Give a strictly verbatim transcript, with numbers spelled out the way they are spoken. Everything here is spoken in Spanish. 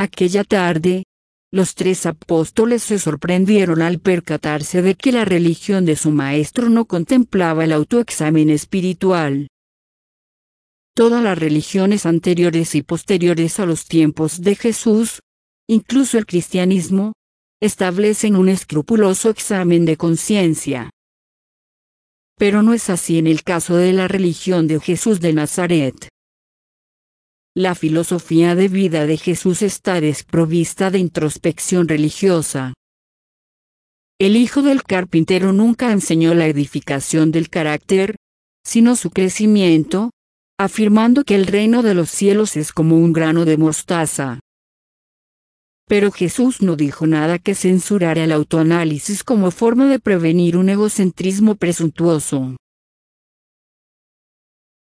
Aquella tarde, los tres apóstoles se sorprendieron al percatarse de que la religión de su maestro no contemplaba el autoexamen espiritual. Todas las religiones anteriores y posteriores a los tiempos de Jesús, incluso el cristianismo, establecen un escrupuloso examen de conciencia. Pero no es así en el caso de la religión de Jesús de Nazaret. La filosofía de vida de Jesús está desprovista de introspección religiosa. El hijo del carpintero nunca enseñó la edificación del carácter, sino su crecimiento, afirmando que el reino de los cielos es como un grano de mostaza. Pero Jesús no dijo nada que censurara el autoanálisis como forma de prevenir un egocentrismo presuntuoso.